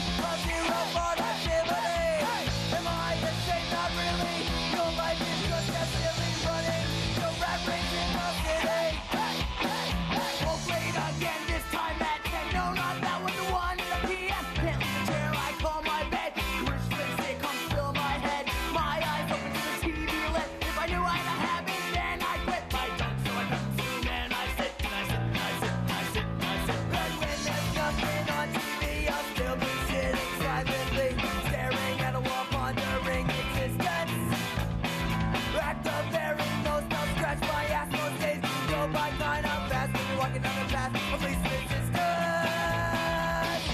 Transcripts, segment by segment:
week of zero productivity. Am I a saint? Not really. Your life is just as silly running the rat race in the city. Oh, great again, this time at 10. No, not that one, the one in the PM. Can't leave the chair, I call my bed. Wish lipstick comes fill my head. My eyes open to the TV lit. If I knew I had a habit, then I'd quit. I don't, so I consume and I sit and I sit and I sit and I sit and I sit. But when there's nothing on TV, I'll still be sitting silently, staring at a wall, pondering existence. At the very nose, now scratch my ass. Most days do go by kind of fast when you're walking down the path of least resistance.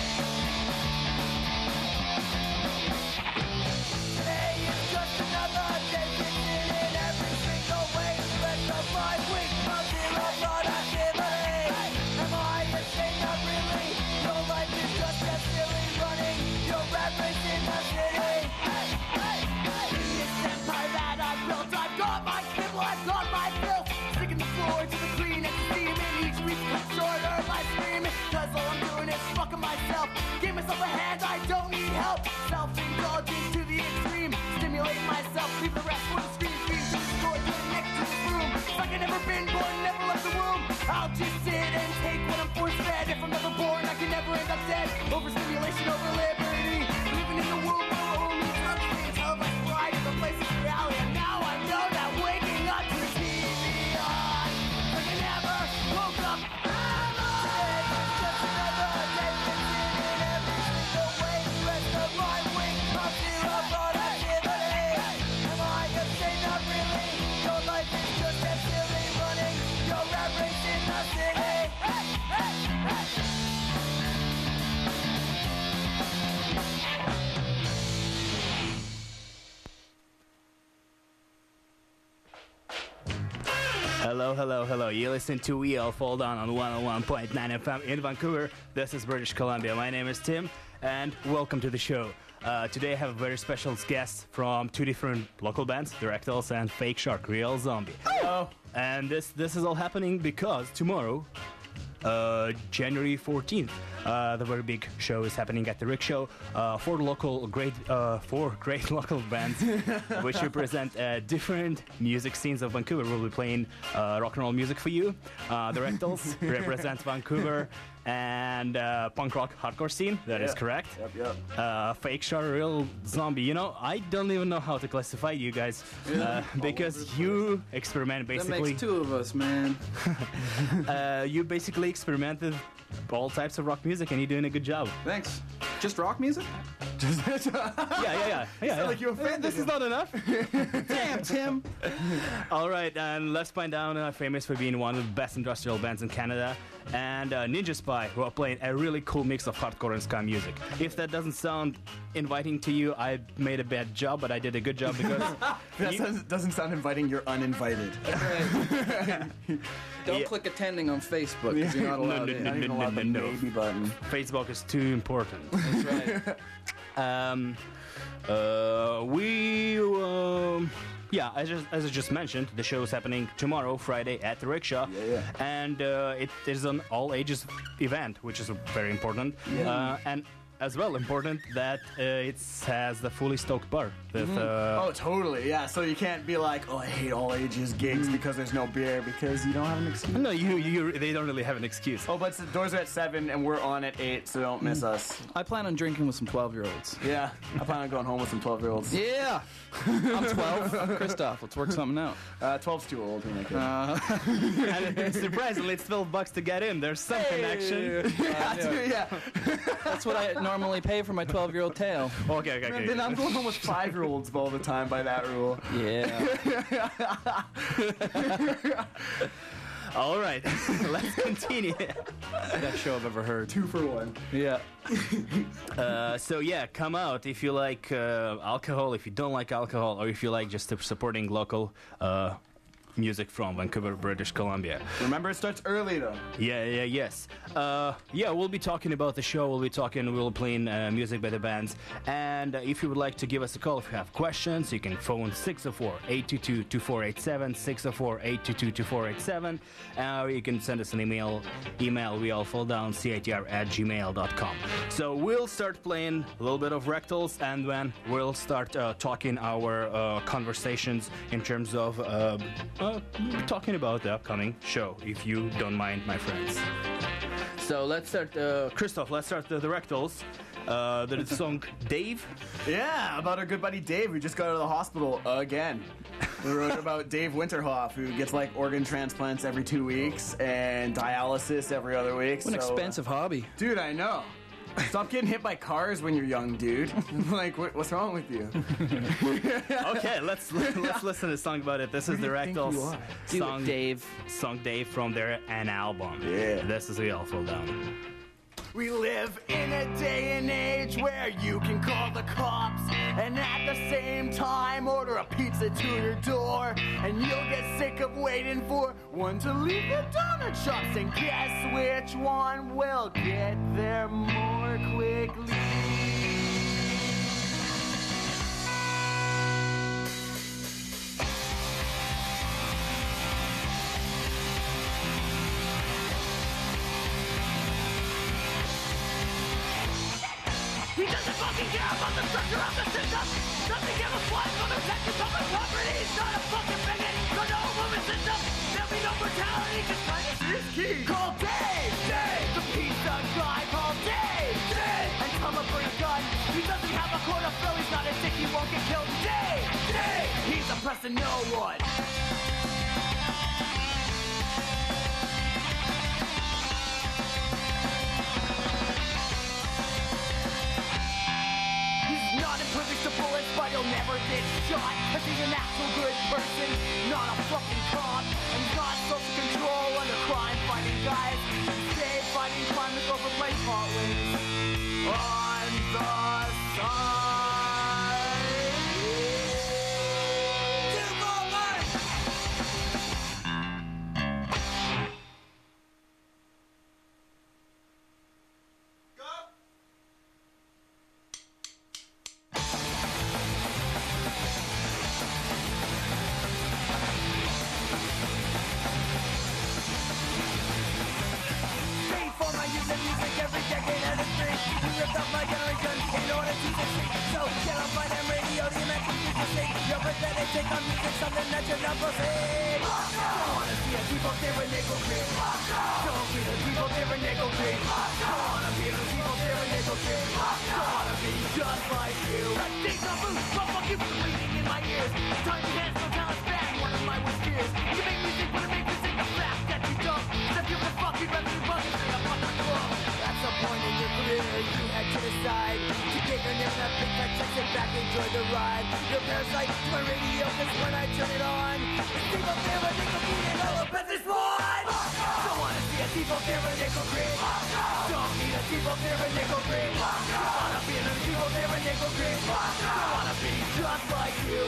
Today is just another day, fixing in every single way. The rest of my week of zero productivity. Am I a saint? Not really. Your life is just as silly running your rat race in the city. This empire that I've built, I've got my kibble, I've got my fill. Sticking the floor to the green and steaming. Each week cut shorter by screaming, cause all I'm doing is fucking myself. Give myself a hand, I don't need help. Self-indulgence to the extreme. Stimulate myself, leave the rest for the screen. Feed to the score, to the next to the room. It's like I've never been born, never left the womb. I'll just sit and take what I'm force fed. If I'm never born, I can never end up dead. Overstimulation, over liberty. Living in the womb, only drugs being televised right in the place of reality. And now I know that waking up to the TV on, like I never woke up. Today is just another day, fixing in every single way. The rest of my week of zero productivity. Am I a saint? Not really. Your life is just as silly running your rat race in the city. Hello, hello, hello. You listen to We All Fall Down on 101.9 FM in Vancouver. This is British Columbia. My name is Tim, and welcome to the show. Today I have a very special guest from two different local bands, The Rectals and Fake Shark, Real Zombie. Hello. And this is all happening because tomorrow, January 14th, the very big show is happening at the Rick Show. Four great local bands which represent different music scenes of Vancouver will be playing rock and roll music for you. The Rectals represent Vancouver and punk rock hardcore scene. That is correct. Yep. Fake Shark, Real Zombie. You know, I don't even know how to classify you guys because you experiment basically. That makes two of us, man. You basically experimented all types of rock music, and you're doing a good job. Thanks. Just rock music? Yeah. Like you offended This is not enough. Damn, Tim. All right, and Left Spine Down, famous for being one of the best industrial bands in Canada, and Ninja Spy, who are playing a really cool mix of hardcore and ska music. If that doesn't sound inviting to you, I made a bad job, but I did a good job because doesn't sound inviting. You're uninvited. Don't click attending on Facebook because you're not allowed in. Not even allowed the baby button. Facebook is too important. That's right. As I just mentioned, the show is happening tomorrow, Friday, at the Rickshaw. Yeah. And it is an all-ages event, which is very important. Yeah. And as well important that it has the fully stoked bar. With, Oh, totally, yeah. So you can't be like, oh, I hate all ages gigs because there's no beer, because you don't have an excuse. No, they don't really have an excuse. Oh, but the doors are at 7 and we're on at 8, so don't miss us. I plan on drinking with some 12-year-olds. Yeah, I plan on going home with some 12-year-olds. Yeah. I'm 12. Christoph, let's work something out. 12's too old. And surprisingly, it's $12 to get in. There's some connection. Yeah. That's what I normally pay for my 12-year-old tail. Okay. Then I'm going home with 5-year-olds all the time by that rule. Yeah. All right, let's continue. Best show I've ever heard. 2 for 1. Yeah. So yeah, come out if you like alcohol, if you don't like alcohol, or if you like just supporting local music from Vancouver, British Columbia. Remember, it starts early though. Yes. We'll be talking about the show. We'll be playing music by the bands. And if you would like to give us a call, if you have questions, you can phone 604-822-2487, 604-822-2487. Or you can send us an email, weallfalldown@citr@gmail.com. So we'll start playing a little bit of Rectals, and then we'll start talking our conversations in terms of talking about the upcoming show, if you don't mind, my friends. So let's start, Christoph, let's start the Rectals. The song Dave. Yeah, about our good buddy Dave, who just got out of the hospital again. We wrote about Dave Winterhoff, who gets like organ transplants every 2 weeks and dialysis every other week. What an expensive hobby. Dude, I know. Stop getting hit by cars when you're young, dude. Like, what's wrong with you? Okay, let's listen to a song about it. This is the Rectals song, Dave. Song Dave from their An album. Yeah. This is We All Fall Down. We live in a day and age where you can call the cops and at the same time order a pizza to your door, and you'll get sick of waiting for one to leave the donut shops, and guess which one will get there more quickly. He doesn't fucking care about the structure of the system. Doesn't give a flying for the protecting public property. He's not a fucking bigot. So no movement system. There'll be no brutality. Just kindness is key. Call Dave. Dave. The pizza guy. Call Dave. Dave. And come up for a gun. He doesn't have a quota fill. He's not a dick. He won't get killed. Dave. Dave. He's oppressing no one. Bullets, but he'll never get shot. Cause he's an actual good person, not a fucking cop. And he's not social control under crime fighting guys. Instead, fighting crime with overplayed hotwings on the side. To the left! Go! Every decade and history, you ripped up my generation in order to succeed. So get on my damn radio, the American people sing. Your pathetic take on music, something that you're not proceed. Don't wanna see a people there with nickel cream. Don't be the people there with nickel cream. Don't wanna be the people there with nickel cream. Don't wanna be just like you. That deja vu, well fuck you for bleeding in my ears. Time to dance, no talent's back, one of my worst fears. You make music, wanna make music, the fact that you don't. Except you're the fucking revenue bugging straight up on the club. At some point in your career, you had to decide to get your name that big fat check, sit back, enjoy the ride. Your parasite to my radio, cause when I turn it on, the people there with nickel cream and all of business one. Don't wanna see a people there with nickel cream. Don't need a people there with nickel cream. Don't wanna be a people there with nickel cream. Don't wanna be just like you.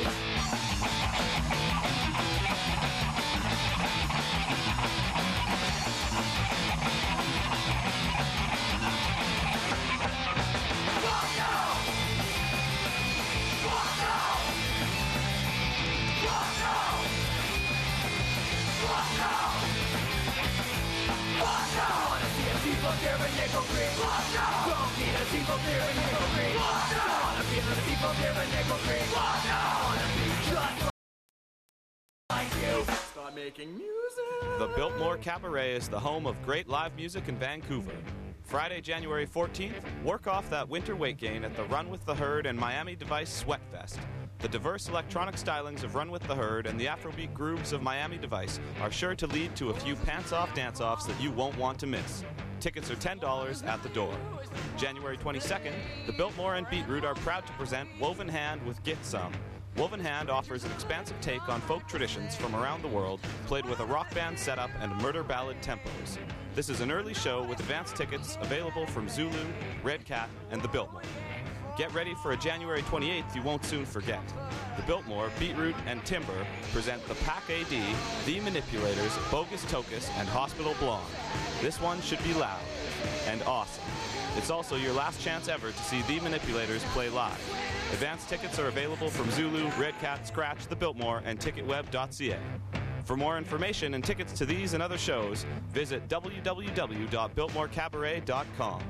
People there with nickel cream. Don't need a people there with nickel cream. Don't wanna be the people there with nickel cream. Don't wanna be just like you. Start making music. The Biltmore Cabaret is the home of great live music in Vancouver. Friday, January 14th, work off that winter weight gain at the Run with the Herd and Miami Device Sweatfest. The diverse electronic stylings of Run with the Herd and the Afrobeat grooves of Miami Device are sure to lead to a few pants-off dance-offs that you won't want to miss. Tickets are $10 at the door. January 22nd, the Biltmore and Beetroot are proud to present Woven Hand with Get Some. Woven Hand offers an expansive take on folk traditions from around the world, played with a rock band setup and murder ballad tempos. This is an early show with advance tickets available from Zulu, Red Cat, and the Biltmore. Get ready for a January 28th you won't soon forget. The Biltmore, Beetroot, and Timber present the Pack AD, The Manipulators, Bogus Tokus, and Hospital Blonde. This one should be loud and awesome. It's also your last chance ever to see The Manipulators play live. Advance tickets are available from Zulu, Red Cat, Scratch, The Biltmore, and ticketweb.ca. For more information and tickets to these and other shows, visit www.biltmorecabaret.com.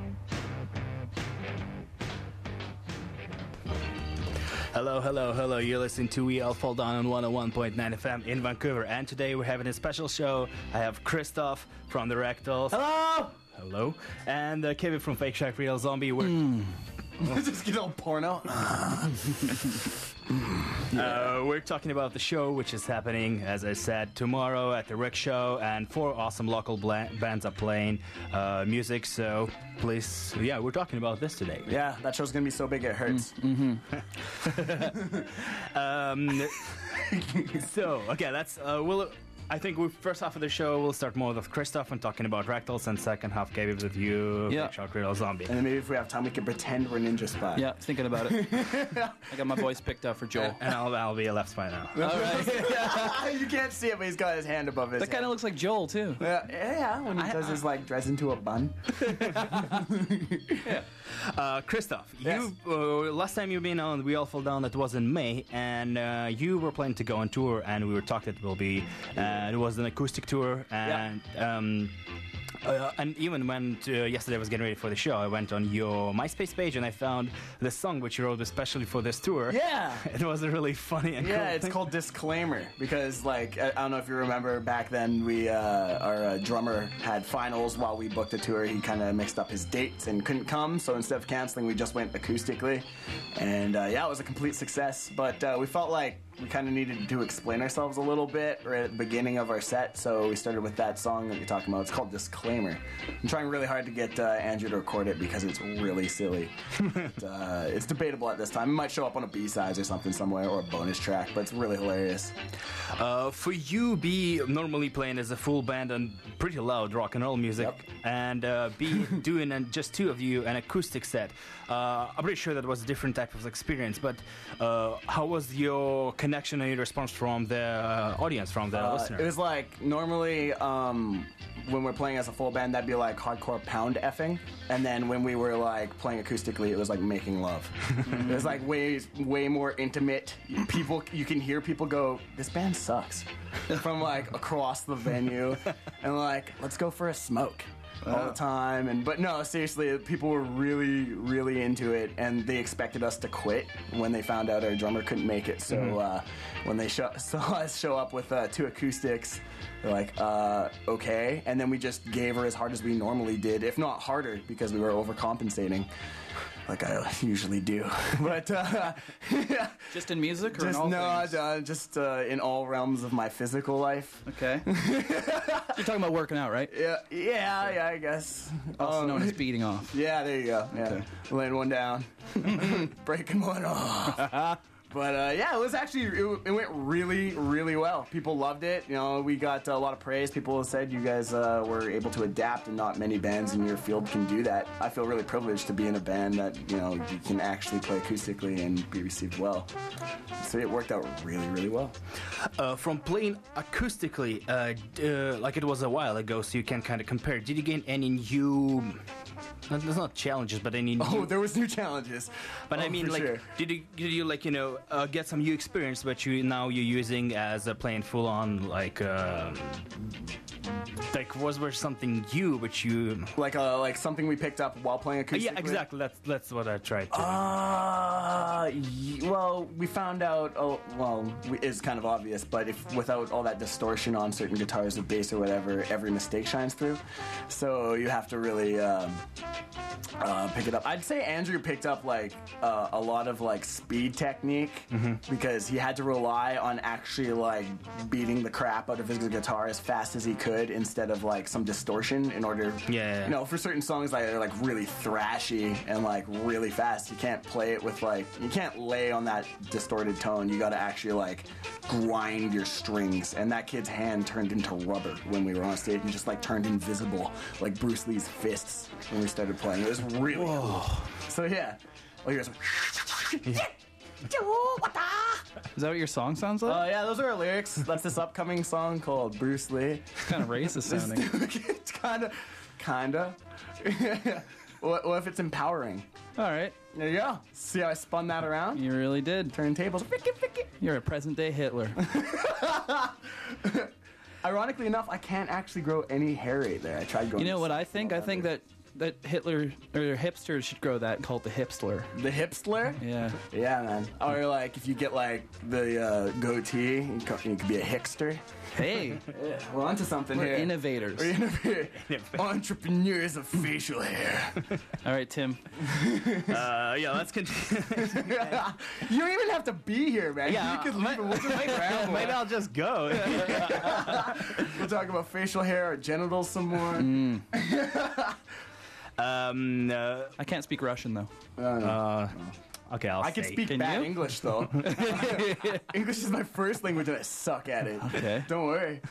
Hello, hello, hello. You're listening to We All Fall Down on 101.9 FM in Vancouver. And today we're having a special show. I have Christoph from the Rectals. Hello! Hello. And Kevin from Fake Shack Real Zombie. Just get all porno. We're talking about the show, which is happening, as I said, tomorrow at the Rick Show, and 4 awesome local bands are playing music. So please, we're talking about this today. Yeah, that show's gonna be so big it hurts. So okay, that's I think first half of the show we'll start more with Christoph and talking about Rectals, and second half Gabe with you, Fake Shack Real Zombie. And then maybe if we have time, we can pretend we're Ninja Spy. Yeah, thinking about it. I got my voice picked up for Joel. And I'll be a left spy now. All right. You can't see it, but he's got his hand above his That kind of looks like Joel, too. Yeah, when he does his, dress into a bun. Christoph, Yes. you last time you've been on We All Fall Down, that was in May, and you were planning to go on tour, and we were talking it will be, it was an acoustic tour, and and even when yesterday I was getting ready for the show, I went on your MySpace page and I found the song which you wrote especially for this tour. Yeah. It was a really funny and cool It's thing. called Disclaimer because, I don't know if you remember back then, we our drummer had finals while we booked the tour. He kind of mixed up his dates and couldn't come, so instead of canceling, we just went acoustically, and it was a complete success. But we felt like we kind of needed to explain ourselves a little bit right at the beginning of our set, so we started with that song that you're talking about. It's called Disclaimer. I'm trying really hard to get Andrew to record it because it's really silly. It's debatable at this time. It might show up on a B-sides or something somewhere, or a bonus track, but it's really hilarious. For you, be normally playing as a full band and pretty loud rock and roll music, and be doing just 2 of you an acoustic set. I'm pretty sure that was a different type of experience, but how was your connection and your response from the audience, from the listener? It was normally when we're playing as a full band, that'd be hardcore pound effing, and then when we were playing acoustically, it was making love. It was way more intimate. You can hear people go, "This band sucks," from across the venue, and let's go for a smoke. All the time, but no, seriously, people were really, really into it, and they expected us to quit when they found out our drummer couldn't make it. So when they saw us show up with 2 acoustics, they're like, okay, and then we just gave her as hard as we normally did, if not harder, because we were overcompensating. Like I usually do, but Just in music or in all things? Just in all realms of my physical life. Okay. You're talking about working out, right? Yeah, I guess. Also known as beating off. Yeah, there you go. Yeah, Okay. laying one down, breaking one off. But it was actually it went really, really well. People loved it. We got a lot of praise. People said you guys were able to adapt, and not many bands in your field can do that. I feel really privileged to be in a band that you can actually play acoustically and be received well. So it worked out really, really well. From playing acoustically, like it was a while ago, so you can kind of compare. Did you gain any new? There's not challenges, but any new. Oh, there was new challenges. But I mean, for sure. did you get some new experience that you're using as playing full on was there something new which you like something we picked up while playing acoustically? yeah, exactly. That's what I tried to. Well, we found out. It's kind of obvious, but without all that distortion on certain guitars or bass or whatever, every mistake shines through. So you have to really pick it up. I'd say Andrew picked up a lot of speed technique because he had to rely on actually beating the crap out of his guitar as fast as he could instead of some distortion in order. Yeah. For certain songs they're really thrashy and really fast. You can't play it with you can't lay on that distorted tone. You got to actually grind your strings. And that kid's hand turned into rubber when we were on stage. He just turned invisible like Bruce Lee's fists when we started playing. It was really cool. So yeah. Oh, here's Is that what your song sounds like? yeah, those are our lyrics. That's this upcoming song called Bruce Lee. It's kind of racist sounding. It's kinda. What if it's empowering? All right. There you go. See how I spun that around? You really did. Turntables. You're a present-day Hitler. Ironically enough, I can't actually grow any hair right there. I tried growing. You know what I think? I think that Hitler or hipsters should grow that, called the hipstler. The hipstler? Yeah. Yeah, man. Or like if you get like the goatee, you could be a hickster. Hey, Yeah, we're onto something we're here. innovators. We're entrepreneurs of facial hair. All right, Tim. Yeah, let's continue. You don't even have to be here, man. Yeah, you could leave and we'll just ramble. Maybe I'll just go. We'll talk about facial hair or genitals some more. I can't speak Russian though. Okay, I'll I can say. speak Can bad you? English though. English is my first language and I suck at it. Okay. Don't worry.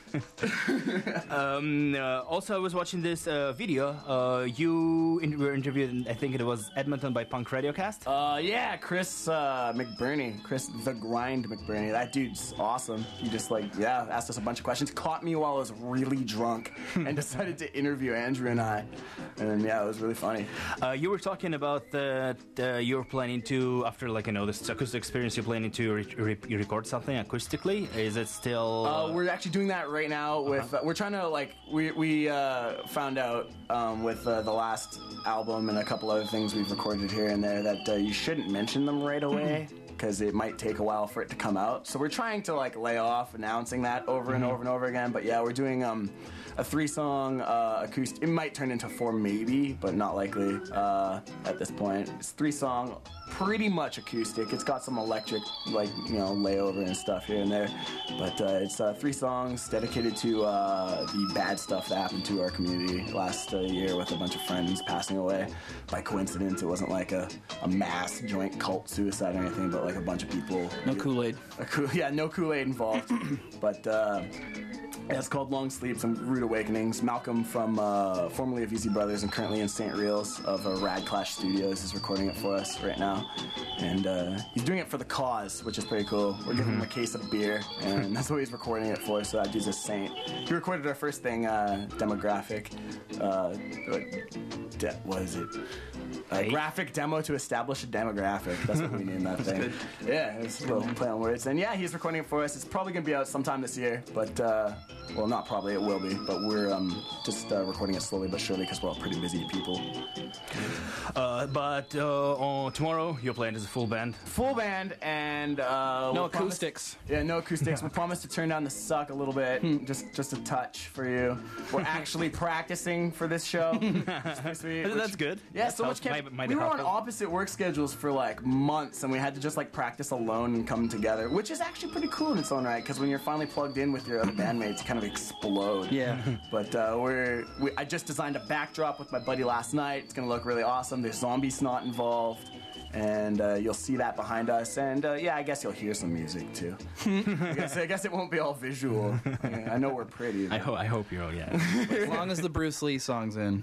Also, I was watching this video. You were interviewed, in, I think it was Edmonton by Punk Radiocast. Yeah, Chris McBurney. Chris the Grind McBurney. That dude's awesome. He just asked us a bunch of questions. Caught me while I was really drunk and decided to interview Andrew and I. And yeah, it was really funny. You were talking about that you're planning to, after this acoustic experience, you're planning to record something acoustically. Is it still? We're actually doing that right now. With we're trying to we found out with the last album and a couple other things we've recorded here and there that you shouldn't mention them right away because it might take a while for it to come out. So we're trying to lay off announcing that over and over and over again. But yeah, we're doing a 3-song acoustic. It might turn into 4 maybe, but not likely at this point. It's 3-song. Pretty much acoustic. It's got some electric, layover and stuff here and there. But it's 3 songs dedicated to the bad stuff that happened to our community last year with a bunch of friends passing away. By coincidence, it wasn't like a mass joint cult suicide or anything, but a bunch of people. No Kool-Aid. No Kool-Aid involved. But it's called Long Sleep, some Rude Awakenings. Malcolm from formerly of Easy Brothers and currently in St. Reels of Rad Clash Studios is recording it for us right now. And he's doing it for the cause, which is pretty cool. We're giving him a case of beer, and that's what he's recording it for, so that dude's a saint. He recorded our first thing, Demographic. What is it? A graphic demo to establish a demographic. That's what we named that thing. Yeah, it's a little play on words. And yeah, he's recording it for us. It's probably going to be out sometime this year, but, well, not probably, it will be. But we're just recording it slowly but surely because we're all pretty busy people. But on tomorrow, you're playing as a full band. Full band and... No acoustics. No acoustics. We promised to turn down the suck a little bit, just a touch for you. We're actually practicing for this show. It's pretty sweet. That's good. Yeah, That's so much helpful. Might we were on helpful. opposite work schedules for months, and we had to just practice alone and come together, which is actually pretty cool in its own right. Because when you're finally plugged in with your other bandmates, you kind of explode. Yeah. But I just designed a backdrop with my buddy last night. It's gonna look really awesome. There's zombie snot involved. And you'll see that behind us, and yeah, I guess you'll hear some music too. I guess it won't be all visual. I know we're pretty. I hope you're all, yeah. As long as the Bruce Lee song's in.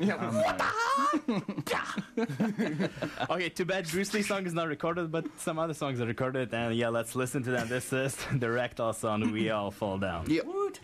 Okay, too bad Bruce Lee song is not recorded, but some other songs are recorded, and yeah, let's listen to them. This is the Rectal song, We All Fall Down. Yep. Woot.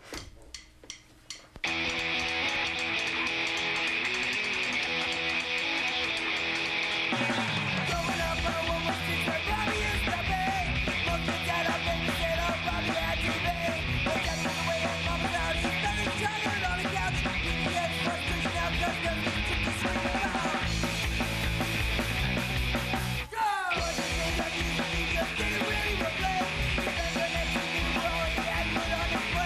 Growing up, I was streets where Bobby used to be. Looking at up and said, oh, Bobby had to be. But getting away from mama's house, he's spending tired on the couch. He gets frustration now, just as he took the swing around. Go! What the things that used to be just didn't really replace. Remember next to me, well, he had put on his plate.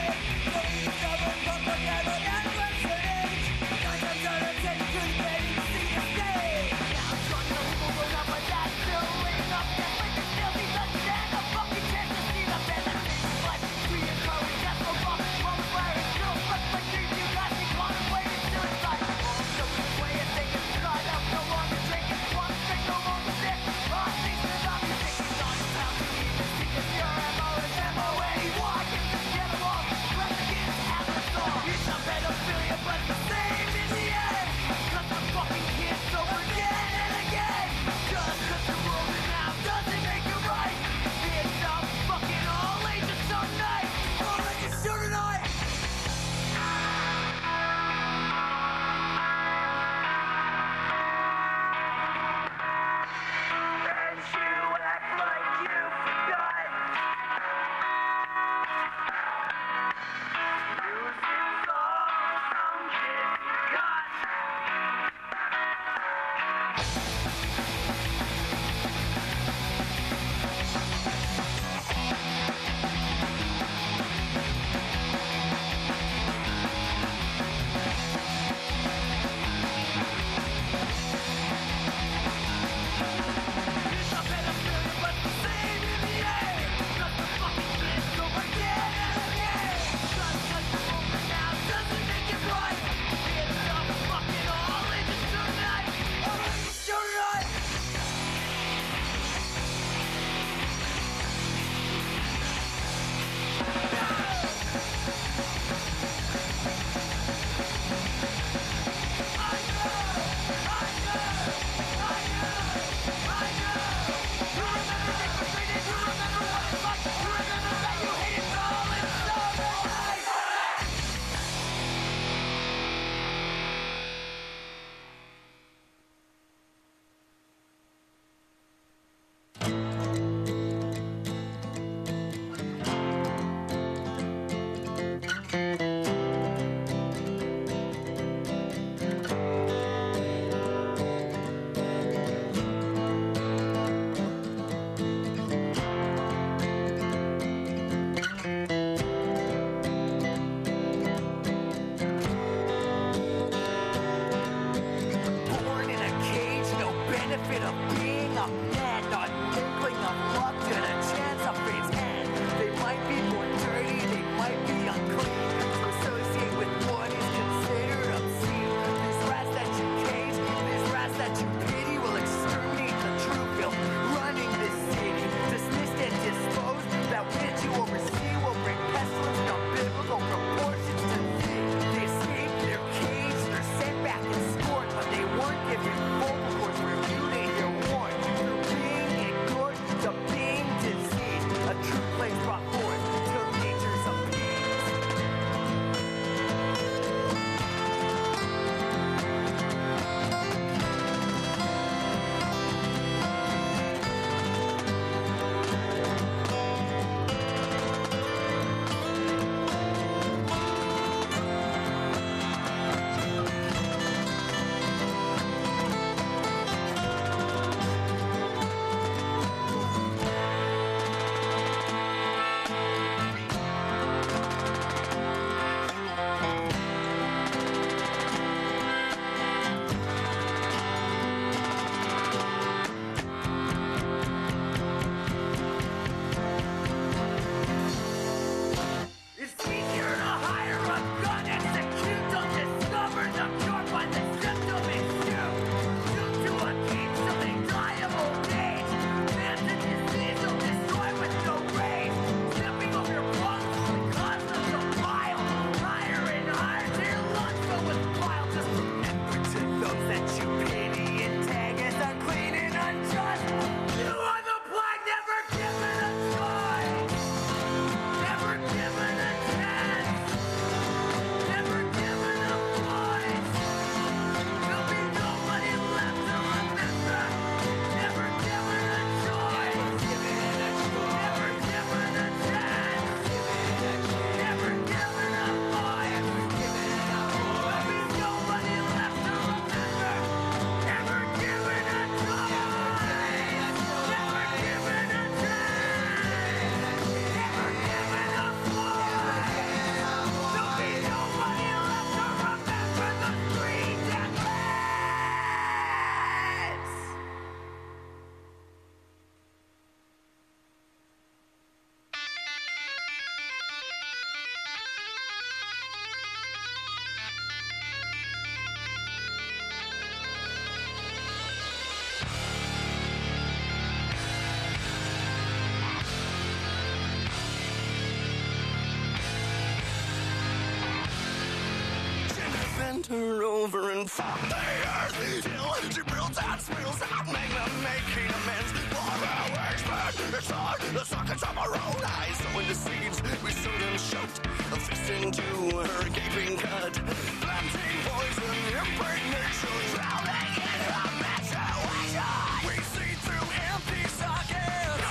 her over and fuck the earth till she builds and spills out, making amends for her waste. It's on the sockets of our own eyes. So in the seeds we sow them shot, a fist into her gaping cut, planting poison, impregnation, drowning in her menstruation. We see through empty sockets,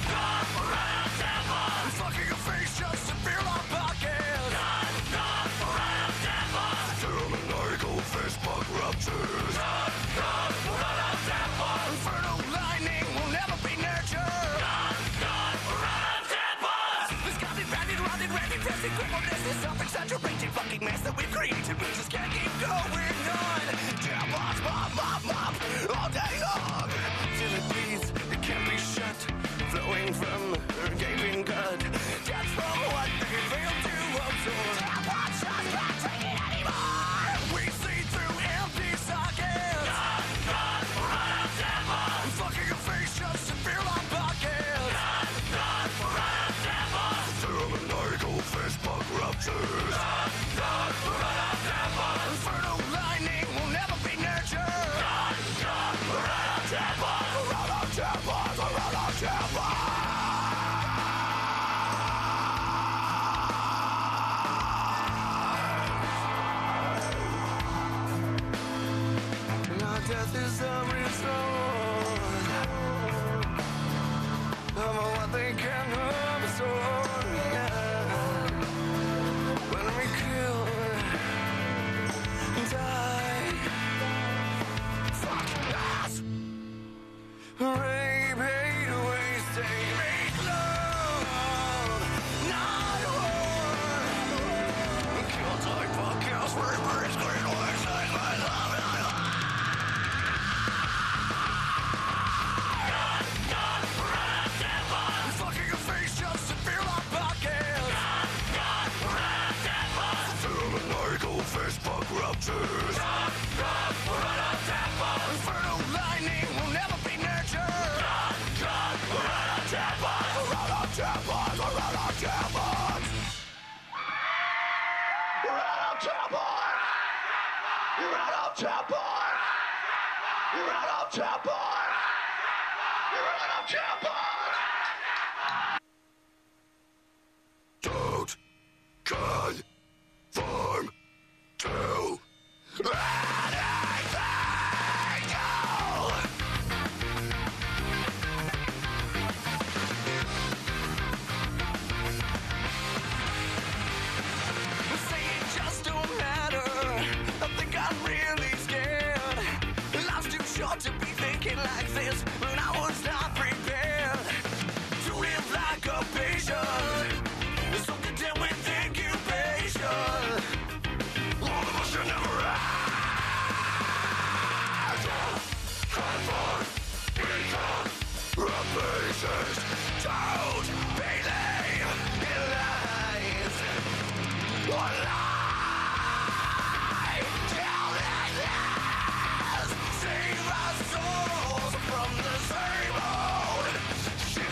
fucking her face just to feel our pockets. Terminal fist bug ruptures. Inferno lightning will never be nurtured. This goddamn randy, pressing criminalness is self-exaggerating fucking mess that we've created. We just can't keep going on. Jailbox, mop, all day long. Till it bleeds, it can't be shut. Flowing from her gaping gut. That's from what they fail to absorb. Jailbox just can't take it anymore. We see through empty sockets. Fucking your face just to feel our pockets. Terminal fist bug ruptures. Inferno lightning will never be nurtured. Now death is the resort of what they can absorb. When we kill, die, fuck us. Rape, hate, waste, make love, not war. Kill, die, fuck, chaos, rape, race, green, white, side, my love. Fucking your face just to feel our pockets. Terminal fist bug ruptures. Inferno lightning will never be nurtured. Don't conform to anything. Say it just don't matter. I think I'm really scared. Life's too short to be thinking like this, and I was not prepared to live like a patient. So content with incubation. All of us should never act. Conform, become replaced. Don't believe in lies. Or lie. Tell us lies. Save our souls from the same old shit.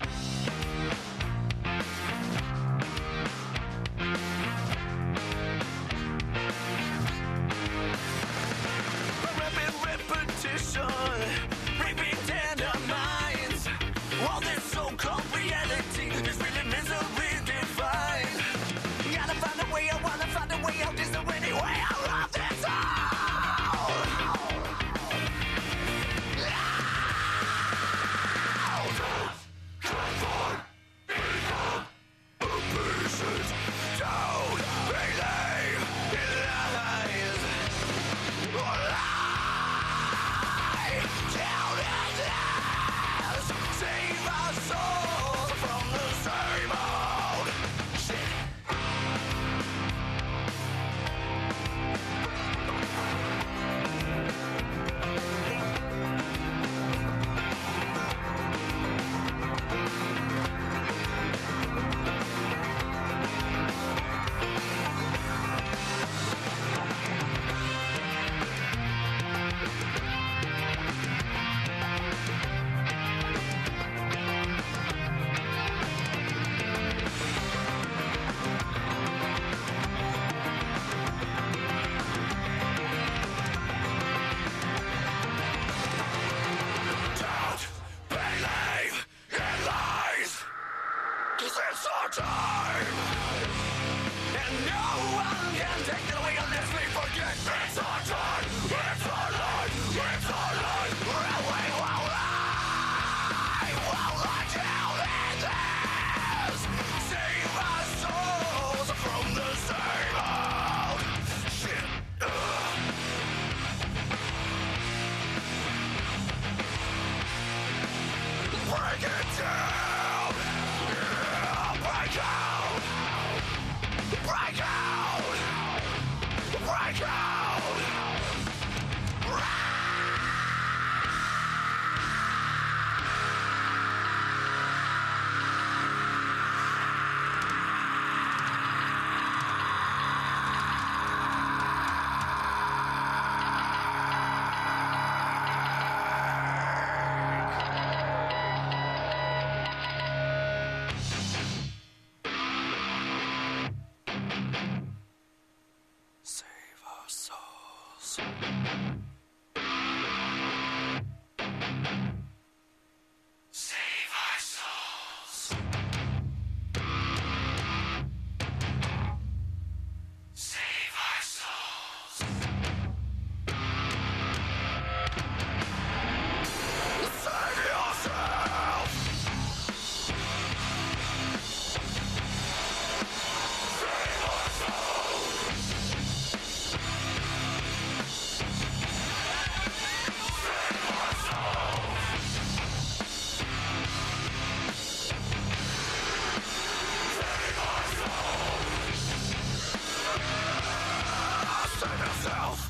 Rapid repetition, raping tender minds. All this so-called reality is really misery defined. Gotta find a way, I wanna find a way out. Is there any way out of this hole? Conform, become a patient. Don't believe in lies. Or lie. Tell us lies. Save our souls from the same old shit. time. And no one can take the wheel unless we forget. It's our time, it's our life, it's our life. And we will lie, we'll lie till it is. Save our souls from the same old shit. Break it down! Yeah, break out! Break out! Break out! Save our souls. Save our souls. Save our souls. Save yourself. Save our souls. Save yourself.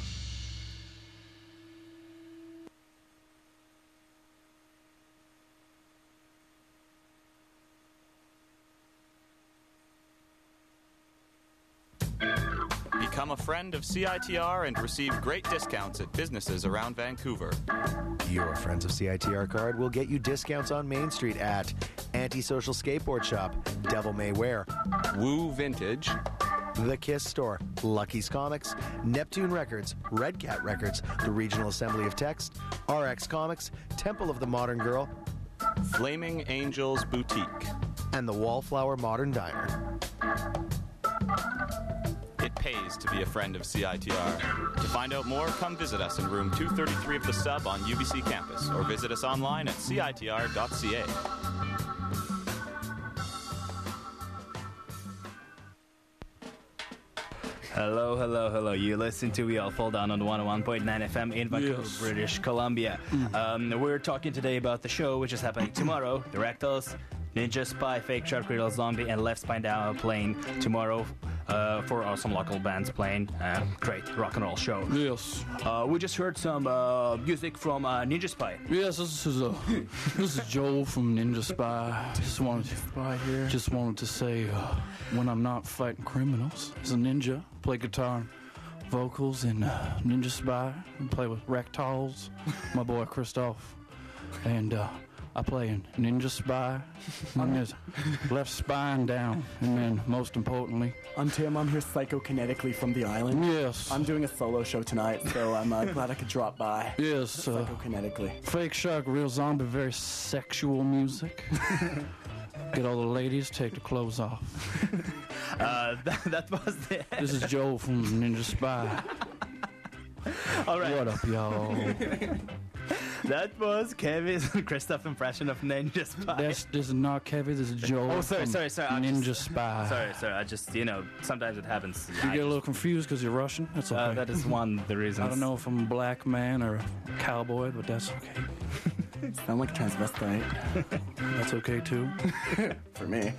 Become a friend of CITR and receive great discounts at businesses around Vancouver. Your Friends of CITR card will get you discounts on Main Street at Antisocial Skateboard Shop, Devil May Wear, Woo Vintage, The Kiss Store, Lucky's Comics, Neptune Records, Red Cat Records, the Regional Assembly of Text, RX Comics, Temple of the Modern Girl, Flaming Angels Boutique. and the Wallflower Modern Diner. It pays to be a friend of CITR. To find out more, come visit us in room 233 of the Sub on UBC campus, or visit us online at citr.ca. Hello, hello, hello. You listen to We All Fall Down on 101.9 FM in Vancouver, Yes. British Columbia. We're talking today about the show, which is happening tomorrow. The Rectals, Ninja Spy, Fake Shark, Riddle Zombie, and Left Spine Down playing tomorrow. For some local bands playing. Great rock and roll show. Yes. We just heard some music from Ninja Spy. Yes, this is Joel from Ninja Spy. Just wanted to say, when I'm not fighting criminals, as a ninja, play guitar and vocals in Ninja Spy. And play with Rectals, my boy Christoph, and I play in Ninja Spy. And there's Left Spine Down, and then most importantly, I'm Tim. I'm here psychokinetically from the island. yes, I'm doing a solo show tonight, so I'm glad I could drop by. yes, Psychokinetically. Fake Shark, Real Zombie, very sexual music. Get all the ladies, take the clothes off. That was the. This is Joel from Ninja Spy. All right. What up, y'all? That was Kevin's Christoph impression of Ninja Spy. This is not Kevin, this is Joel. Oh, sorry, from sorry, sorry, I'm Ninja just- Spy. Sorry. I just, sometimes it happens. You get a little confused because you're Russian? That's okay. That is one of the reasons. I don't know if I'm a black man or a cowboy, but that's okay. Sound like a transvestite That's okay too. for me.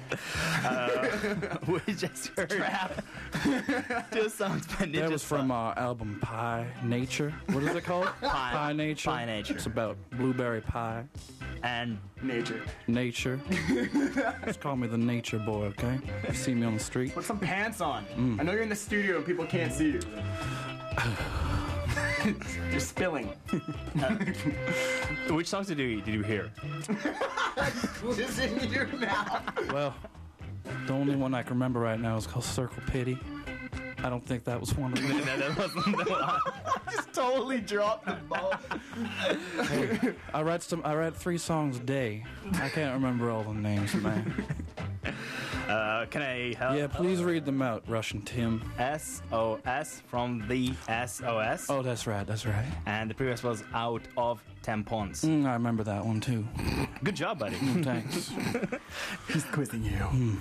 We just heard two songs by Ninja That was Spy. from our album Pie Nature. What is it called? Pie Nature. Pie Nature. It's about blueberry pie. And Nature. Nature. Just call me the nature boy, okay? You see me on the street. Put some pants on. I know you're in the studio and people can't see you. You're spilling. which songs did you hear? Listen you now. Well, the only one I can remember right now is called Circle Pity. I don't think that was one of them. No, that wasn't the one. Just totally dropped the ball. I write 3 songs a day. I can't remember all the names, man. Can I help? Yeah, please read them out, Russian Tim. SOS from the SOS. Oh, that's right, that's right. And the previous was out of tampons. I remember that one too. Good job, buddy. Thanks. He's quizzing you.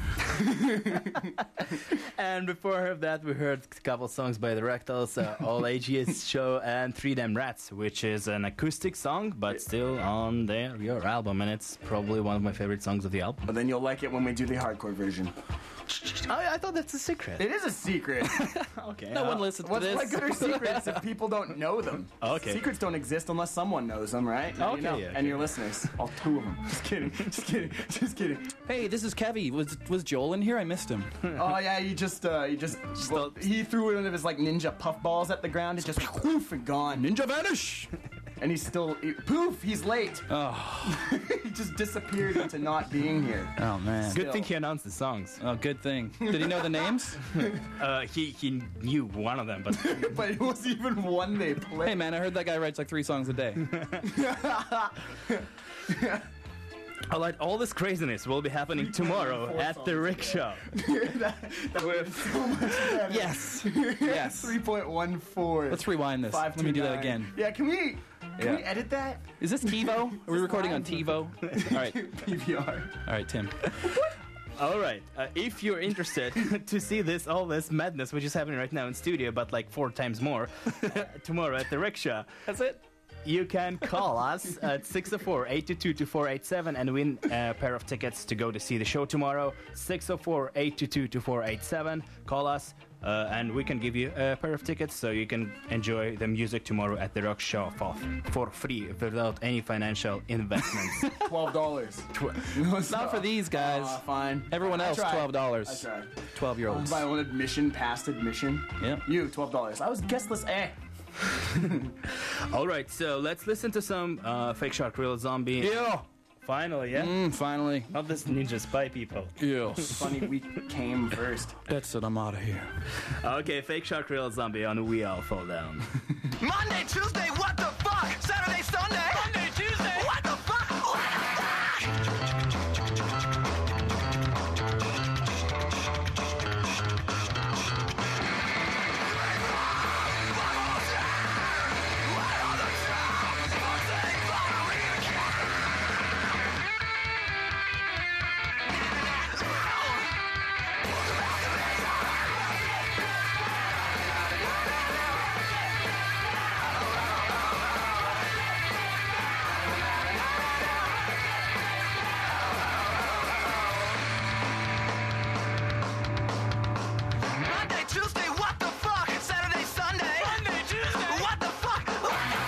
And before that, we heard a couple songs by the Rectals, All Ages Show, and Three Damn Rats, which is an acoustic song, but still on your album, and it's probably one of my favorite songs of the album. But then you'll like it when we do the hardcore version. I thought that's a secret. It is a secret. Okay. No one listens to What's this. like good are secrets if people don't know them? Okay. Secrets don't exist unless someone knows them, right? Now you Okay, know. yeah, And okay. your listeners. All two of them. Just kidding. Just kidding. Just kidding. Hey, this is Kevy. Was Joel in here? I missed him. Oh yeah, he threw one of his like ninja puff balls at the ground. It just poof and gone. Ninja vanish! And he's still poof. He's late. Oh, He just disappeared into not being here. oh man. Good thing he announced the songs. Oh, good thing. Did he know the names? He knew one of them, but But it was even one they played. Hey man, I heard that guy writes like 3 songs a day. all right, all this craziness will be happening tomorrow at the Rickshaw. Yes. Yes. 3.14. Let's rewind this. Let me do that again. Yeah, can we edit that? Is this TiVo? Are we recording on TiVo? All right. PVR. All right, Tim. All right, if you're interested to see all this madness which is happening right now in studio, but like 4 times more tomorrow at the Rickshaw, That's it? you can call us at 604-822-2487 and win a pair of tickets to go to see the show tomorrow. 604-822-2487. Call us. And we can give you a pair of tickets so you can enjoy the music tomorrow at the Rock Show for free without any financial investments. $12. No, it's Not for these guys. Fine. Everyone else, I $12. tried. 12-year-olds. Buy one admission, past admission. Yeah. You, $12. I was guestless. All right, so let's listen to some Fake Shark Real Zombie. Yeah. Finally, yeah? Finally. Not this ninja spy people. Yes. Funny we came first. That's it. I'm out of here. Okay, Fake Shark Real Zombie on We All Fall Down. Monday, Tuesday, what the fuck? Saturday, Sunday. Monday, Tuesday, what the fuck? Monday, Tuesday, what the fuck? Saturday, Sunday. Monday, Tuesday, what the fuck? What the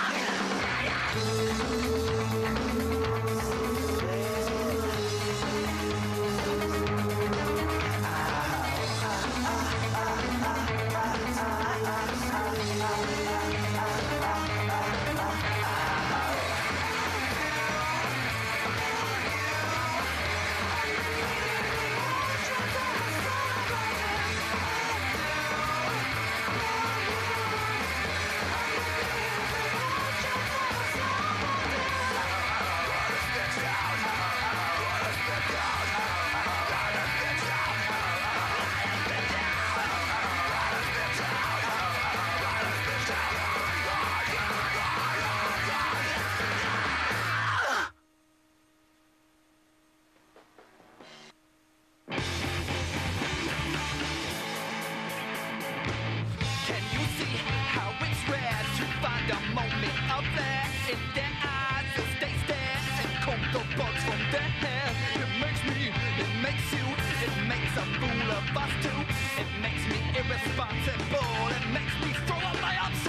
Can you see how it's rare to find a moment up there in their eyes as they stare and comb the bugs from their hair? It makes me, it makes you, it makes a fool of us too. It makes me irresponsible, it makes me throw up my upset.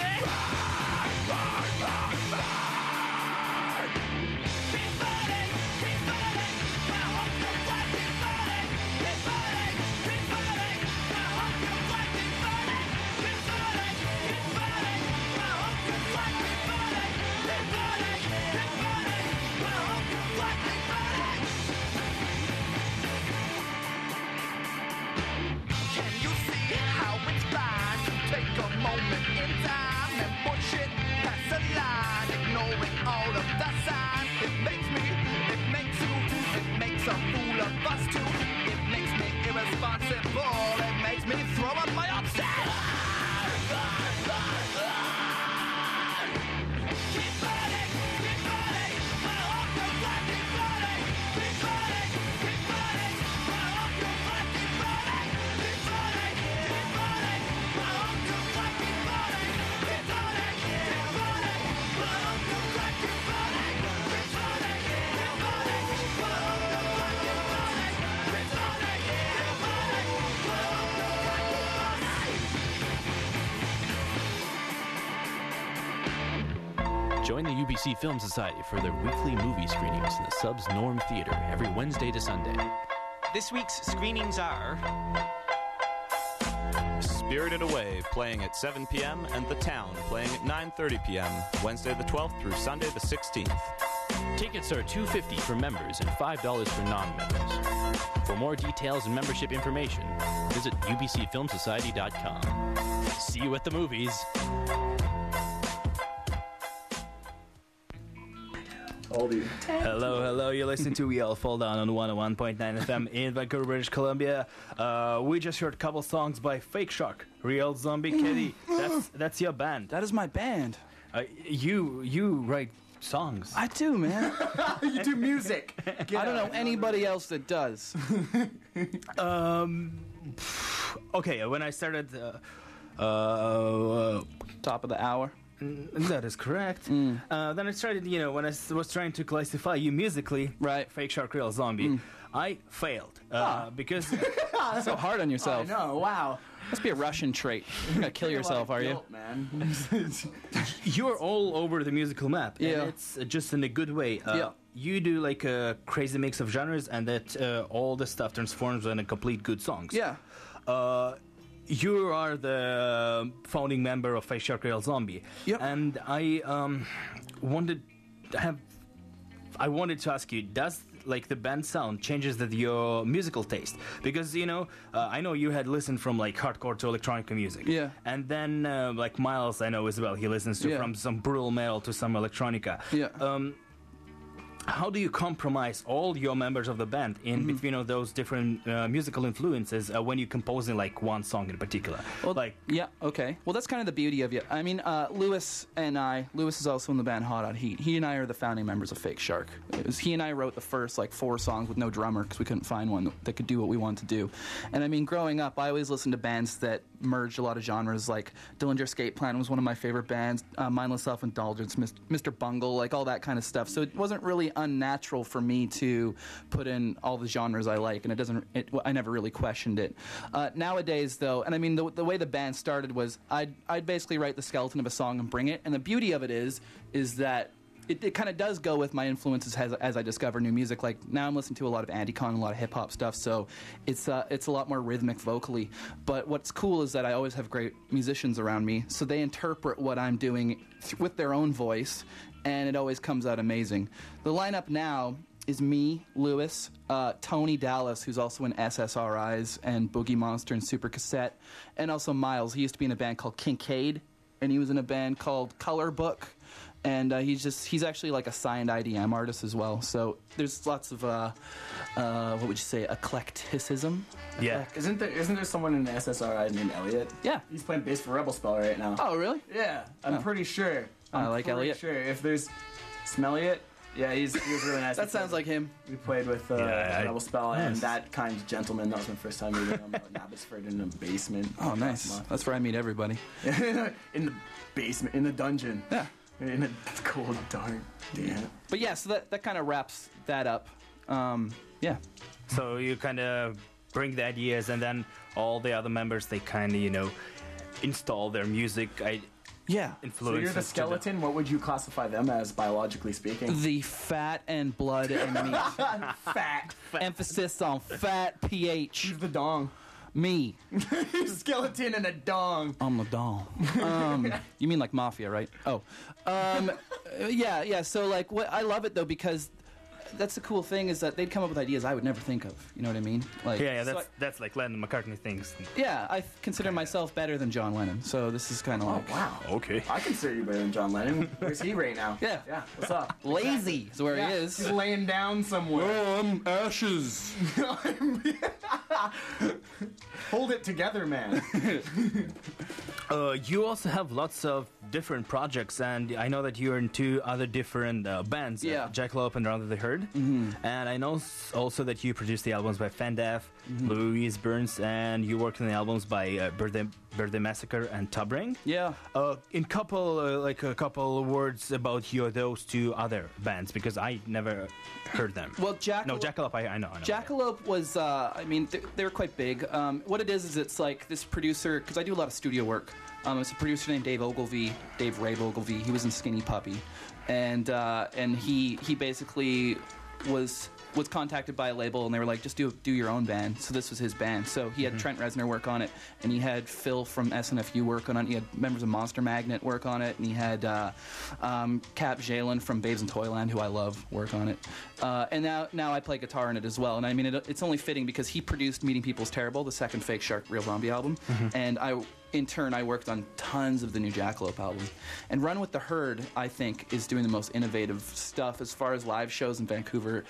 Join the UBC Film Society for their weekly movie screenings in the Subs Norm Theater every Wednesday to Sunday. This week's screenings are Spirited Away, playing at 7 p.m., and The Town, playing at 9:30 p.m., Wednesday the 12th through Sunday the 16th. Tickets are $2.50 for members and $5 for non-members. For more details and membership information, visit ubcfilmsociety.com. See you at the movies. Hello, you're listening to We All Fall Down on 101.9 FM in Vancouver, British Columbia. We just heard a couple songs by Fake Shark, Real Zombie Kitty. That's your band. That is my band. You write songs. I do, man. You do music. I don't know anybody else that does. Okay, when I started... Top of the hour. That is correct. Then I started, when I was trying to classify you musically, right? Fake Shark, Real Zombie, I failed because so hard on yourself. No, wow. Must be a Russian trait. You're gonna kill yourself, are you? Man. You're all over the musical map. Yeah. And it's just in a good way. Yeah. You do like a crazy mix of genres, and that all the stuff transforms into complete good songs. Yeah. You are the founding member of Fake Shark, Real Zombie. Yep. And I wanted to ask you, does like the band sound changes your musical taste? Because I know you had listened from like hardcore to electronic music. Yeah. And then like Miles, I know as well, he listens to from some brutal metal to some electronica. Yeah. How do you compromise all your members of the band in between of those different musical influences when you're composing like one song in particular? Well, yeah, okay. Well, that's kind of the beauty of it. I mean, Lewis is also in the band Hot Hot Heat. He and I are the founding members of Fake Shark. He and I wrote the first 4 songs with no drummer because we couldn't find one that could do what we wanted to do. And I mean, growing up, I always listened to bands that merged a lot of genres. Like Dillinger Escape Plan was one of my favorite bands. Mindless Self-Indulgence, Mr. Bungle, like all that kind of stuff. So it wasn't really unnatural for me to put in all the genres I like, and I never really questioned it. Nowadays, though, and I mean the way the band started was I'd basically write the skeleton of a song and bring it, and the beauty of it is that it kind of does go with my influences as I discover new music. Like now I'm listening to a lot of Anticon, a lot of hip hop stuff, so it's a lot more rhythmic vocally. But what's cool is that I always have great musicians around me, so they interpret what I'm doing with their own voice, and it always comes out amazing. The lineup now is me, Lewis, Tony Dallas, who's also in SSRIs and Boogie Monster and Super Cassette, and also Miles. He used to be in a band called Kincaid, and he was in a band called Color Book. And he's actually like a signed IDM artist as well. So there's lots of what would you say, eclecticism? Yeah. Isn't there someone in the SSRI named Elliot? Yeah. He's playing bass for Rebel Spell right now. Oh, really? Yeah, I'm pretty sure. I like Elliot. Sure. If there's Smelliot, yeah, he's really nice. That sounds like him. We played with Rebel Spell and that kind gentleman. That was my first time meeting him out in Abbotsford in a basement. Oh, nice. That's where I meet everybody. In the basement, in the dungeon. Yeah. In a cold, dark, damn. But yeah, so that kind of wraps that up. Yeah. So you kind of bring the ideas, and then all the other members, they kind of, install their music. Yeah. So you're the skeleton. What would you classify them as, biologically speaking? The fat and blood and meat. Fat. Emphasis on fat pH. Who's the dong? Me. Skeleton and a dong. I'm the dong. You mean like mafia, right? Oh. Yeah. So like, I love it though, because that's the cool thing is that they'd come up with ideas I would never think of. You know what I mean? Like, that's like Lennon McCartney things. Yeah, I consider myself better than John Lennon, so this is kind of like... Oh, wow. Okay. I consider you better than John Lennon. Where's he right now? Yeah. Yeah, what's up? Lazy is where he is. He's laying down somewhere. Oh, I'm ashes. Hold it together, man. You also have lots of different projects, and I know that you're in 2 other different bands. Yeah. Jackalope and Round of the Herd. Mm-hmm. And I know also that you produced the albums by Fandaf, Louise Burns, and you worked on the albums by Birthday Massacre and Tubring. Yeah. In a couple of words about those two other bands, because I never heard them. Well, Jackalope, I know. Jackalope was, they were quite big. What it is it's like this producer, because I do a lot of studio work. It's a producer named Dave Ray Ogilvie. He was in Skinny Puppy. And he basically was contacted by a label, and they were like, just do your own band. So this was his band. So he had Trent Reznor work on it, and he had Phil from SNFU work on it. He had members of Monster Magnet work on it, and he had Cap Jalen from Babes in Toyland, who I love, work on it. And now I play guitar in it as well. And I mean, it's only fitting because he produced Meeting People's Terrible, the second Fake Shark Real Zombie album, and in turn, I worked on tons of the new Jackalope album. And Run with the Herd, I think, is doing the most innovative stuff as far as live shows in Vancouver.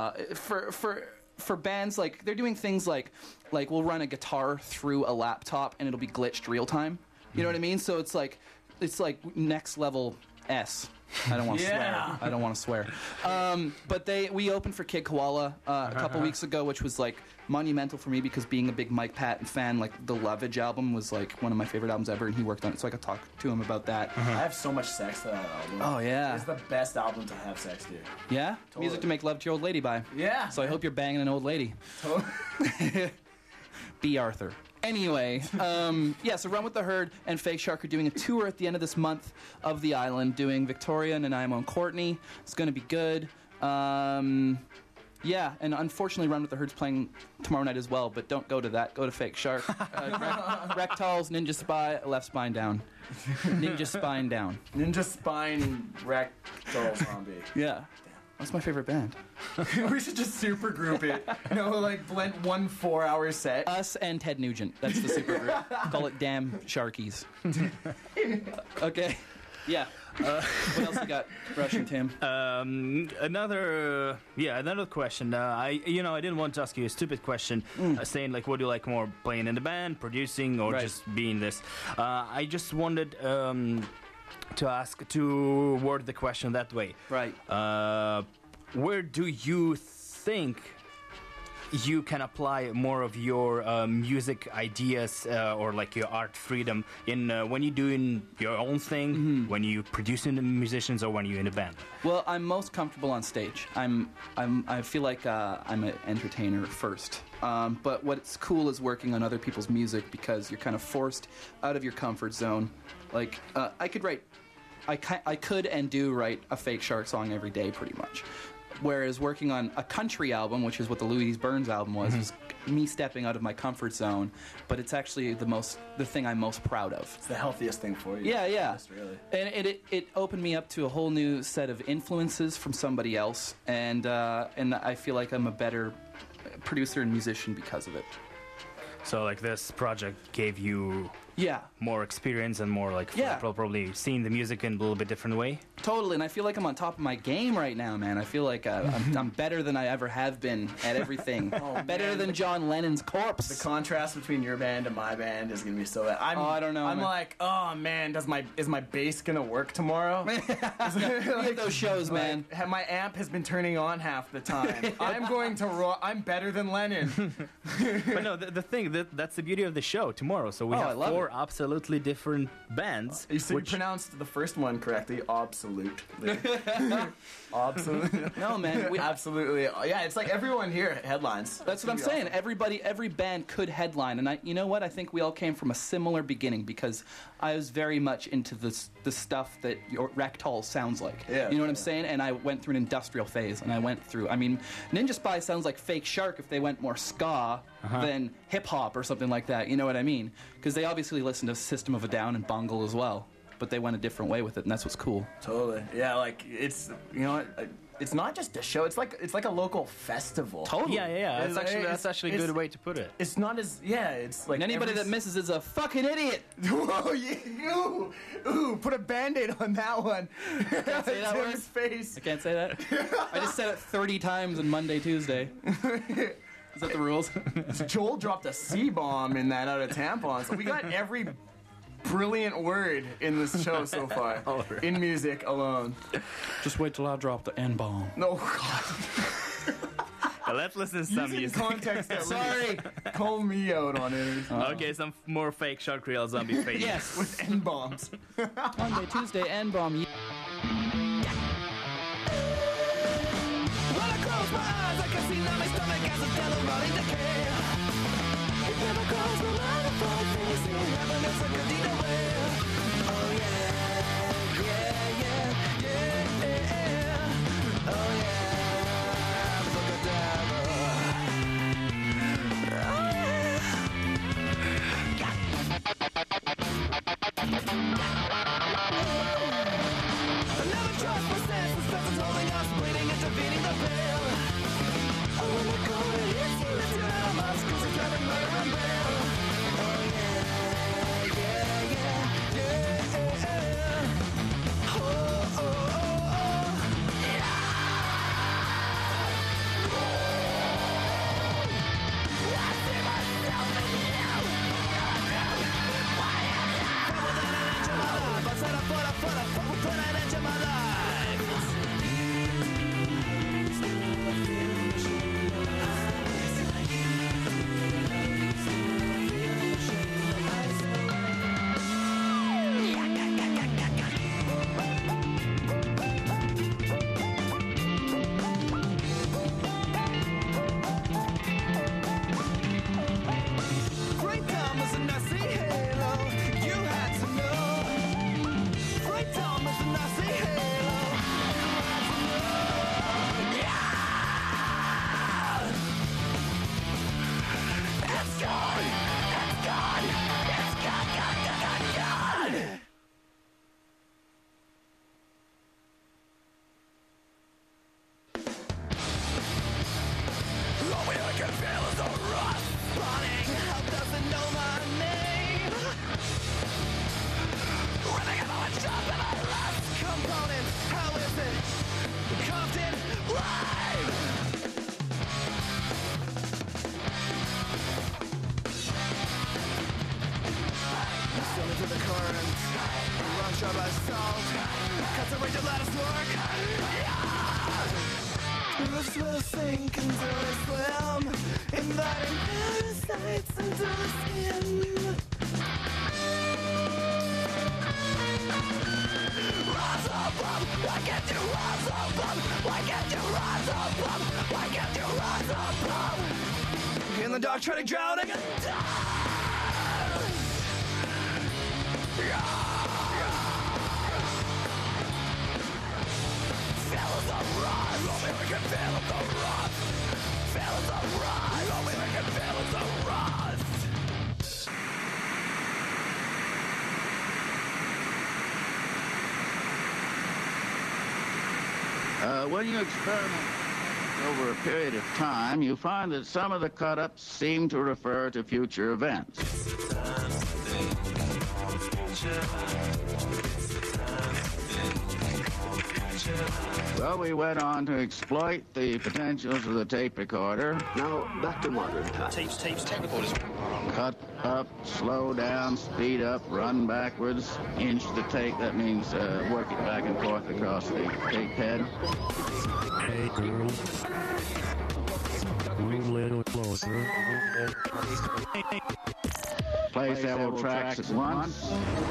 For bands, like, they're doing things like we'll run a guitar through a laptop and it'll be glitched real time. You know what I mean? So it's like next level S. I don't want to swear. I don't want to swear. But we opened for Kid Koala a couple weeks ago, which was like monumental for me because being a big Mike Patton fan, like the Lovage album was like one of my favorite albums ever, and he worked on it, so I could talk to him about that. I have so much sex to that album. Oh yeah, it's the best album to have sex to. Yeah, totally. Music to make love to your old lady by. Yeah. So I hope you're banging an old lady. Totally. B. Arthur. Anyway, so Run with the Herd and Fake Shark are doing a tour at the end of this month of the island, doing Victoria, Nanaimo, and Courtney. It's going to be good. Yeah, and unfortunately Run with the Herd's playing tomorrow night as well, but don't go to that. Go to Fake Shark. Rectals, Ninja Spy, Left Spine Down. Ninja Spine Down. Ninja Spine Rectal Zombie. Yeah. That's my favorite band. We should just super group it. Like blend 1 4-hour set. Us and Ted Nugent. That's the super group. Call it Damn Sharkies. Okay. Yeah. What else you got, Russian Tim? Another question. I didn't want to ask you a stupid question, saying like, what do you like more, playing in the band, producing, or just being this? I just wanted to word the question that way. Right. Where do you think you can apply more of your music ideas or like your art freedom in when you're doing your own thing, when you're producing the musicians, or when you're in a band? Well, I'm most comfortable on stage. I feel like I'm an entertainer first. But what's cool is working on other people's music because you're kind of forced out of your comfort zone. Like I could and do write a Fake Shark song every day, pretty much. Whereas working on a country album, which is what the Louise Burns album was me stepping out of my comfort zone. But it's actually the thing I'm most proud of. It's the healthiest thing for you. Yeah. Just really. And it opened me up to a whole new set of influences from somebody else, and I feel like I'm a better producer and musician because of it. So like this project gave you more experience and more like probably seeing the music in a little bit different way. Totally, and I feel like I'm on top of my game right now, man. I feel like I'm better than I ever have been at everything. Better than John Lennon's corpse. The contrast between your band and my band is gonna be so bad. I don't know. I'm like, oh man, is my bass gonna work tomorrow? Like those shows, man. My amp has been turning on half the time. I'm going to I'm better than Lennon. But no, the thing that's the beauty of the show tomorrow. So we have 4 absolutely different bands. You pronounced the first one correctly. Absolutely. Absolutely. No, man. Absolutely. Yeah, it's like everyone here headlines. That's what I'm saying. Awesome. Every band could headline, and you know what? I think we all came from a similar beginning because I was very much into the stuff that your Rectal sounds like. Yeah. You know what I'm saying? And I went through an industrial phase, and Ninja Spy sounds like Fake Shark if they went more ska than hip hop or something like that. You know what I mean? Because they obviously listen to System of a Down and Bungle as well, but they went a different way with it, and that's what's cool. Totally. Yeah, like it's it's not just a show. It's like a local festival. Totally. Yeah. That's actually a good way to put it. It's not as It's like anybody that misses is a fucking idiot. Ooh, put a Band-Aid on that one. I can't say that word. Face. I can't say that. I just said it 30 times on Monday, Tuesday. Is that the rules? Joel dropped a C-bomb in that out of tampons. So we got every brilliant word in this show so far. In music alone. Just wait till I drop the N-bomb. No, God. Let's listen to some Using music. context at Sorry. least. Call me out on it. Okay, some more fake Shark Real Zombie fake. Yes. With N-bombs. Monday, Tuesday, N-bomb. When I close my eyes, I can see now my stomach as a devil running decay. It never crossed my mind if all things seem heaven is a good deed away. Oh yeah, yeah, yeah, yeah, yeah. Oh yeah, look at devil. Oh yeah. I never trust my senses, fences holding us, bleeding, intervening the veil. I wanna go to hit you, lift you out of us, cause it's driving murder and bail. Oh yeah, yeah, yeah, yeah, yeah. Oh, oh, oh, oh. Yeah. I see myself in you. Why am I? Put an end to my life. I said I put an end to my life. Great Thomas and Nazi halo, you had to know. Great Thomas and Nazi halo, you had to know. Yeah! It's gone! It's gone! It's gone! Gone! All I can feel is the rust running. How doesn't know my name? Running out of job and I rust. Component, how is it? Compton, live! Still into the current. Run shot by salt. Cuts away the lattice work. Roofs will sink until they swim, inviting parasites into the skin. Rise up, why can't you rise up? Why can't you rise up? Why can't you rise up? In the dark, trying to drown and Fellas are rise, only we can feel the rust. Fellas are rise, only we can feel the rust. When you experiment over a period of time, you find that some of the cut-ups seem to refer to future events. Well, we went on to exploit the potentials of the tape recorder. Now, back to modern times. Tape recorders. Cut up, slow down, speed up, run backwards, inch the tape. That means work it back and forth across the tape head. Hey, girl. Move a little closer. Play several tracks at once.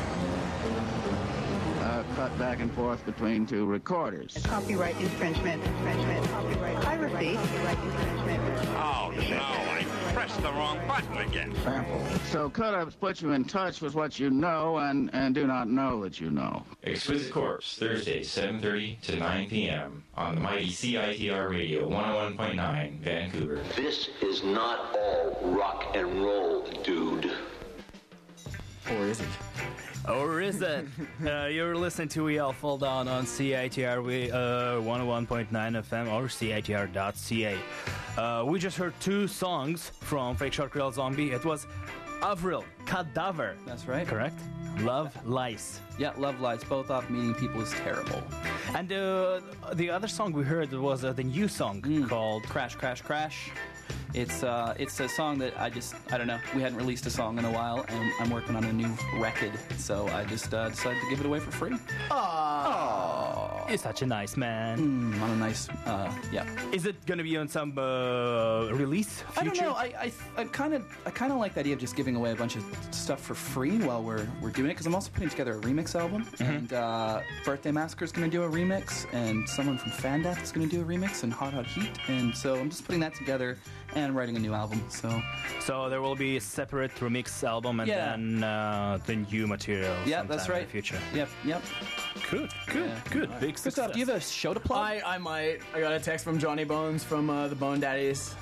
Cut back and forth between two recorders. Copyright infringement, copyright piracy, Oh, no, I pressed the wrong button again. So cut-ups put you in touch with what you know and do not know that you know. Exquisite Corpse, Thursday, 7:30 to 9 p.m. on the mighty CITR Radio 101.9, Vancouver. This is not all rock and roll, dude. Or is it? Or is it? You're listening to We All Fall Down on CITR 101.9 FM or CITR.ca. We just heard two songs from Fake Shark Real Zombie. It was Avril, Cadaver. That's right. Correct? Love Lies. Yeah, Love Lies. Both off Meeting People is terrible. And the other song we heard was the new song called Crash, Crash, Crash. It's a song that I don't know. We hadn't released a song in a while, and I'm working on a new record, so I just decided to give it away for free. Aww. You're such a nice man. On a nice, yeah. Is it gonna be on some release? I don't future? know. I kind of like the idea of just giving away a bunch of stuff for free while we're doing it, because I'm also putting together a remix album, and Birthday Massacre is going to do a remix, and someone from Fan Death is going to do a remix, and Hot Hot Heat, and so I'm just putting that together and writing a new album. So there will be a separate remix album and Yeah. then the new material. Yeah, that's sometime right. In the future. Yep. Good. Yeah. Big Christoph, success. do you have a show to plug? I might. I got a text from Johnny Bones from the Bone Daddies,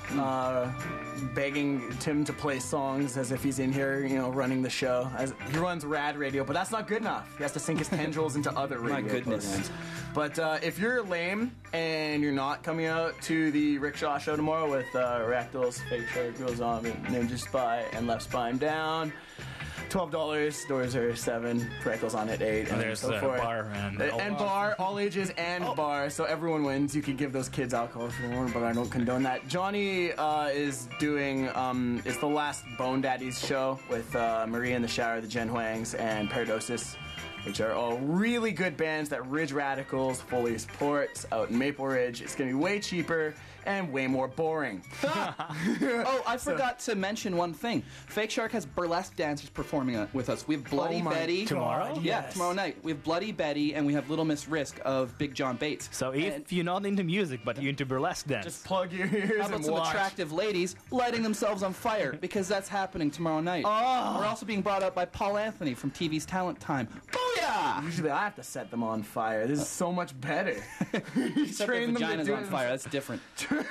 begging Tim to play songs as if he's in here, running the show. He runs Rad Radio, but that's not good enough. He has to sink his tendrils into other radio My goodness. programs. But if you're lame and you're not coming out to the Rickshaw show tomorrow with Ractals, Fake Shark, Real Zombie, Ninja Spy, and Left Spine Down, $12. Doors are $7. Ractals on at $8. And there's so a forth. bar and bar, all ages and bar, so everyone wins. You can give those kids alcohol if you want, but I don't condone that. Johnny is doing it's the last Bone Daddies show with Maria in the Shower, the Jen Huangs, and Paradosis, which are all really good bands that Ridge Radicals fully supports out in Maple Ridge. It's gonna be way cheaper and way more boring. Oh, I forgot to mention one thing. Fake Shark has burlesque dancers performing with us. We have Bloody Oh my Betty. Tomorrow? Yeah, Yes. tomorrow night. We have Bloody Betty, and we have Little Miss Risk of Big John Bates. So if you're not into music but you're into burlesque dance, Just plug your ears How about and some watch. attractive ladies lighting themselves on fire? Because that's happening tomorrow night. Oh. We're also being brought up by Paul Anthony from TV's Talent Time. Booyah! Usually I have to set them on fire. This is so much better. Set their Train them to vaginas do on it fire. That's different.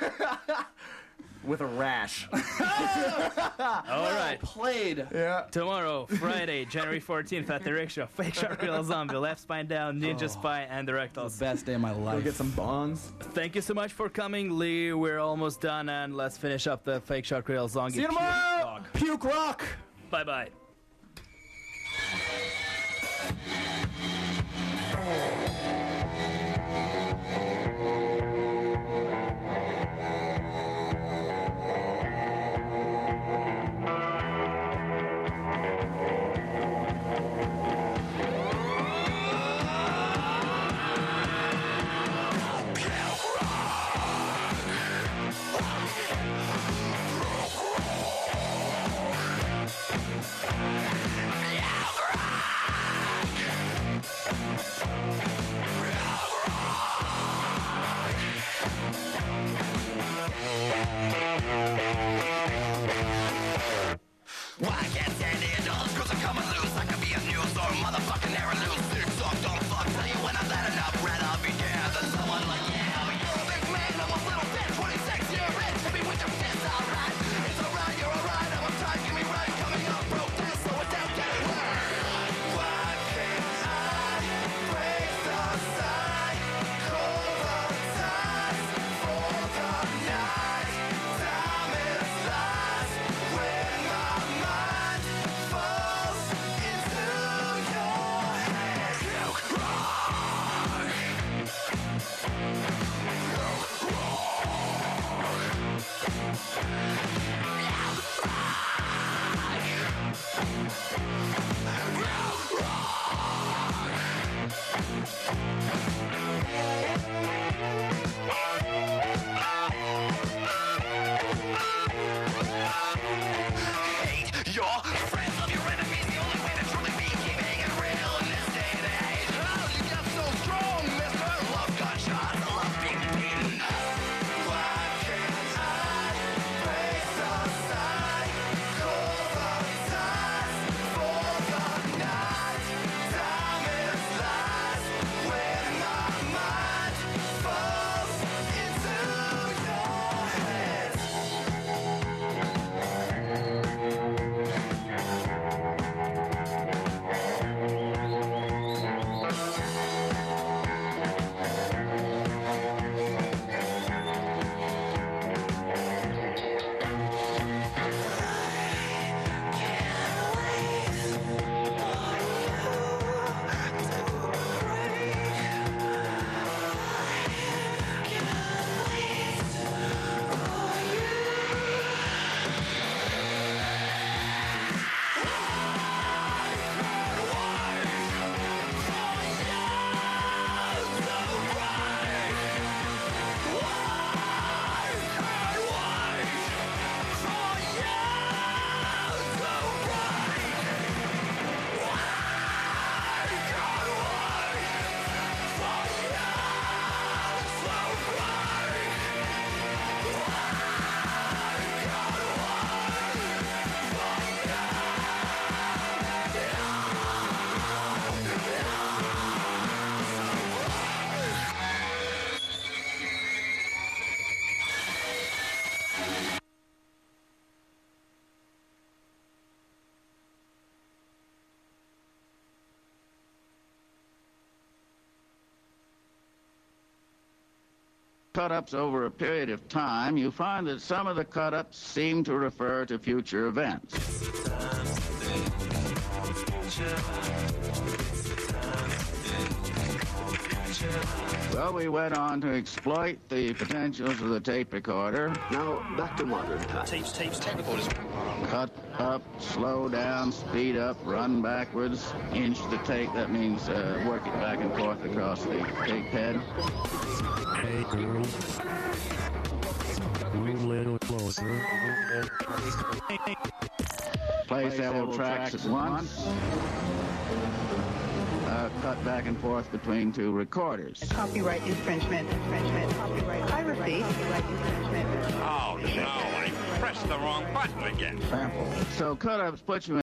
with a rash. all right. Played. Yeah. Tomorrow, Friday, January 14th at the Rickshaw, Fake Shark, Real Zombie, Left Spine Down, Ninja Spy, and the Rectals. Best day of my life. Go get some bonds. Thank you so much for coming, Lee. We're almost done, and let's finish up the Fake Shark, Real Zombie. See you tomorrow. Puke rock. Bye-bye. Yeah. cut-ups over a period of time, you find that some of the cut-ups seem to refer to future events. Well, we went on to exploit the potentials of the tape recorder. Now, back to modern times. Tape recorders. Cut up, slow down, speed up, run backwards, inch the tape. That means work it back and forth across the tape head. Hey, girl. Move a little closer. Play several tracks at once. Cut back and forth between two recorders. Copyright infringement. Copyright piracy. Copyright infringement. Oh, no, I pressed the wrong button again. So cut-ups put you